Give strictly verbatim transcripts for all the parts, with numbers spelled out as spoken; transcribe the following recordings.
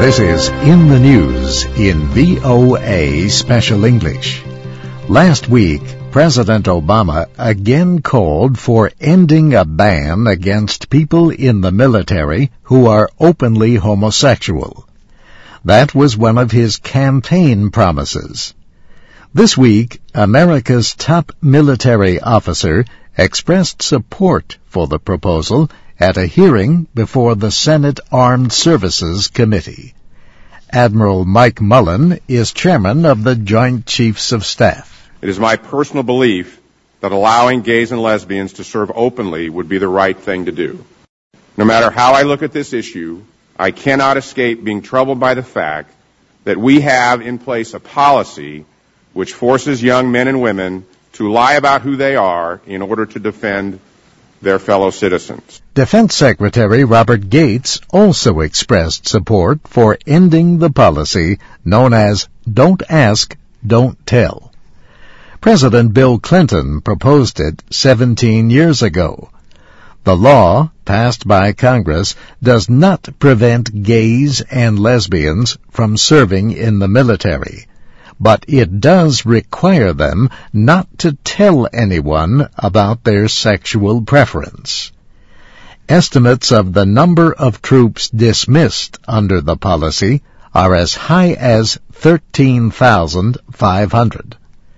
This is In the News in V O A Special English. Last week, President Obama again called for ending a ban against people in the military who are openly homosexual. That was one of his campaign promises. This week, America's top military officer expressed support for the proposal at a hearing before the Senate Armed Services Committee. Admiral Mike Mullen is chairman of the Joint Chiefs of Staff. It is my personal belief that allowing gays and lesbians to serve openly would be the right thing to do. No matter how I look at this issue, I cannot escape being troubled by the fact that we have in place a policy which forces young men and women to lie about who they are in order to defend their fellow citizens. Defense Secretary Robert Gates also expressed support for ending the policy known as Don't Ask, Don't Tell. President Bill Clinton proposed it seventeen years ago. The law, passed by Congress, does not prevent gays and lesbians from serving in the military, but it does require them not to tell anyone about their sexual preference. Estimates of the number of troops dismissed under the policy are as high as thirteen thousand five hundred.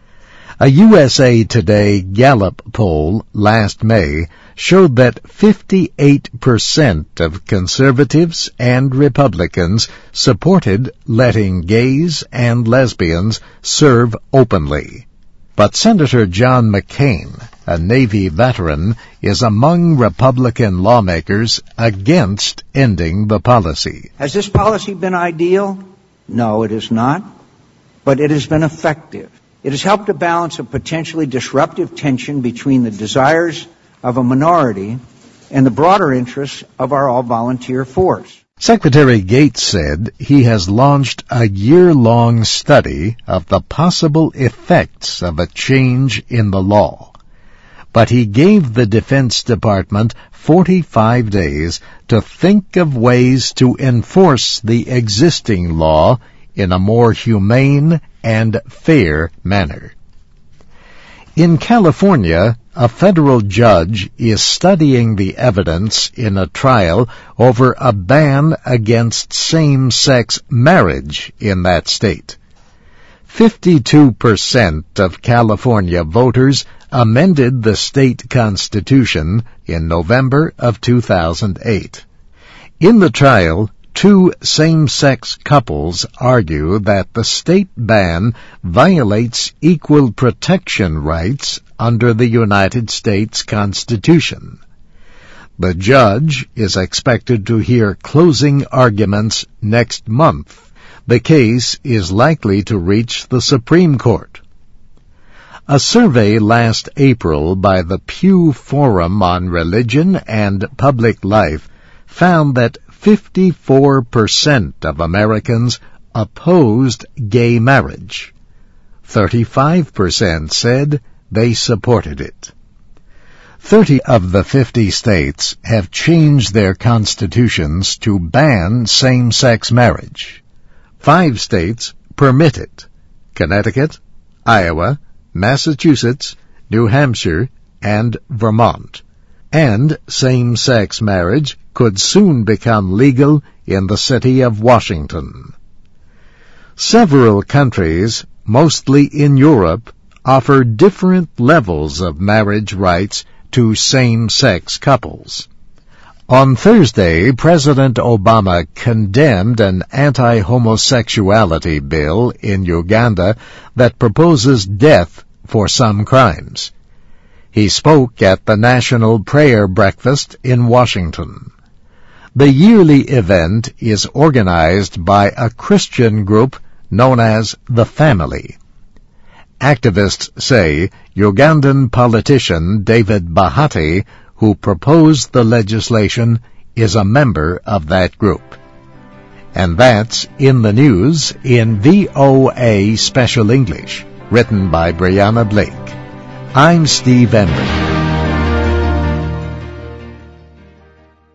A U S A Today Gallup poll last May showed that fifty-eight percent of conservatives and Republicans supported letting gays and lesbians serve openly. But Senator John McCain, a Navy veteran, is among Republican lawmakers against ending the policy. Has this policy been ideal? No, it is not. But it has been effective. It has helped to balance a potentially disruptive tension between the desires of a minority and the broader interests of our all-volunteer force. Secretary Gates said he has launched a year-long study of the possible effects of a change in the law. But he gave the Defense Department forty-five days to think of ways to enforce the existing law in a more humane and fair manner. In California, a federal judge is studying the evidence in a trial over a ban against same-sex marriage in that state. fifty-two percent of California voters amended the state constitution in November of two thousand eight. In the trial, two same-sex couples argue that the state ban violates equal protection rights under the United States Constitution. The judge is expected to hear closing arguments next month. The case is likely to reach the Supreme Court. A survey last April by the Pew Forum on Religion and Public Life found that fifty-four percent of Americans opposed gay marriage. thirty-five percent said they supported it. Thirty of the fifty states have changed their constitutions to ban same-sex marriage. Five states permit it: Connecticut, Iowa, Massachusetts, New Hampshire, and Vermont. And same-sex marriage could soon become legal in the city of Washington. Several countries, mostly in Europe, offer different levels of marriage rights to same-sex couples. On Thursday, President Obama condemned an anti-homosexuality bill in Uganda that proposes death for some crimes. He spoke at the National Prayer Breakfast in Washington. The yearly event is organized by a Christian group known as The Family. Activists say Ugandan politician David Bahati, who proposed the legislation, is a member of that group. And that's In the News in V O A Special English, written by Brianna Blake. I'm Steve Emmer.